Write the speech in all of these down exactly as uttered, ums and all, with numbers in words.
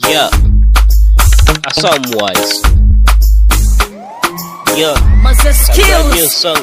Yeah, a Samwise. Yeah, a new song.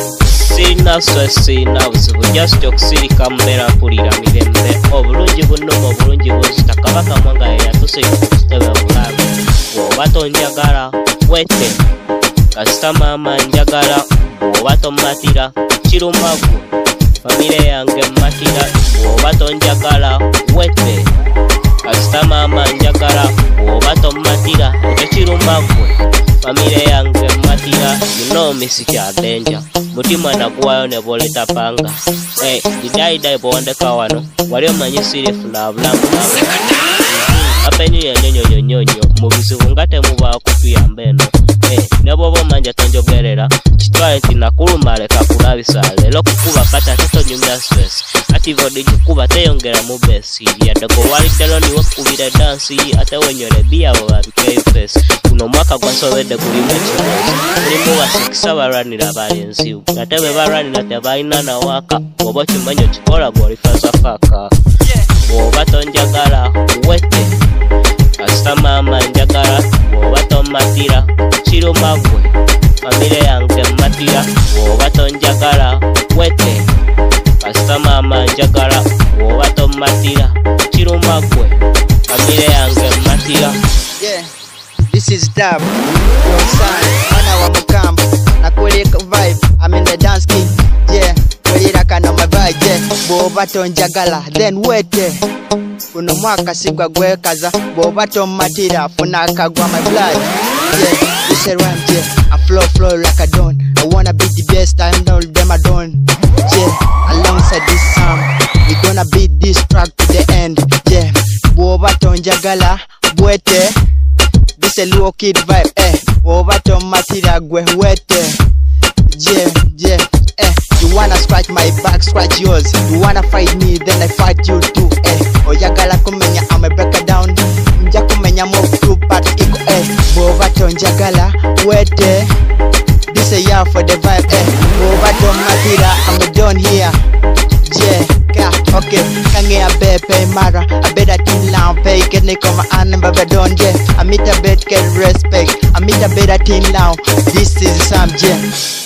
Sina stress, sina buzibu, just okusirika mbeera mpulira mirembe. Obulungi bunnuma obulungi buzita Kabaka Mwanga ye yatusiga ku kitebe bulabe. Bw'oba tonjagala wete, kasita maama njagala. Bw'oba tommatira kiruma ggwe, famire yange mmatira. Bw'oba tonjagala wete, kasita maama njagala. Bw'oba tommatira ekyo kiruma ggwe, famire yange mmatira. You know me sikya danger, mutima naguwayo ne boleta panga. Hey, didaidai bwondeka wano, wali omanyi sirifu na bulamu nabo. Apenyu ya nyonyo nyonyo, mu bizibu nga temubaako tuyamba eno. Hey, ne bw'oba omanja tonjogerera, kitwale nti nakuluma leka kulabisa. Leero kukuba kata tetonyumya stress, active digikuba teyongera mu besi. Yadde gowaliddalo niwe kubira dansi, ate wenyole bia bababikeyo face. Kuno mwaka gwasobedde gulimu ekirozi, mulimu basikisa balwanira balenzi, ate bwe balwanira tebalina nawaka. Bw'oba okimanyi okikola bw'olifaza faka. Bw'oba tonjagala wete, kasita maama njagala. Bw'oba tommatira kiruma ggwe, famire yange mmatira. Bw'oba tonjagala wete, kasita maama njagala. Bw'oba tommatira kiruma ggwe, famire yange mmatira. Yeah, this is Dab. Your son, mwana wa Mukamba. Nakulika vibe, I'm in the dance king. Yeah, kulira kano my vibe. Yeah, bw'oba tonjagala then wete, kuno mwaka sigwa gwekaza. Bw'oba tommatira funa akagwa my blood. Yeah, this a rhyme. Yeah, I flow flow like a dawn. I wanna be the best, I'm all them I don't. Yeah, alongside this song, we gonna beat this track to the end. Yeah, bw'oba tonjagala wete, this a low kid vibe. Eh, bw'oba tommatira gwe wete. Yeah, yeah, eh. You wanna scratch my back, scratch yours. You wanna fight me, then I fight you too. Eh, oyagala kumenya, I'ma break it down. Nja kumenya move two part iko. Eh, bw'oba tonjagala wete, this a year for the vibe. Eh, bw'oba tommatira, I'm done here. Yeah, yeah, okay. Kange a bepe mara, a better team now pay. Get me come and never done. Yeah, I meet a bed get respect. I meet a better team now. This is Sam J.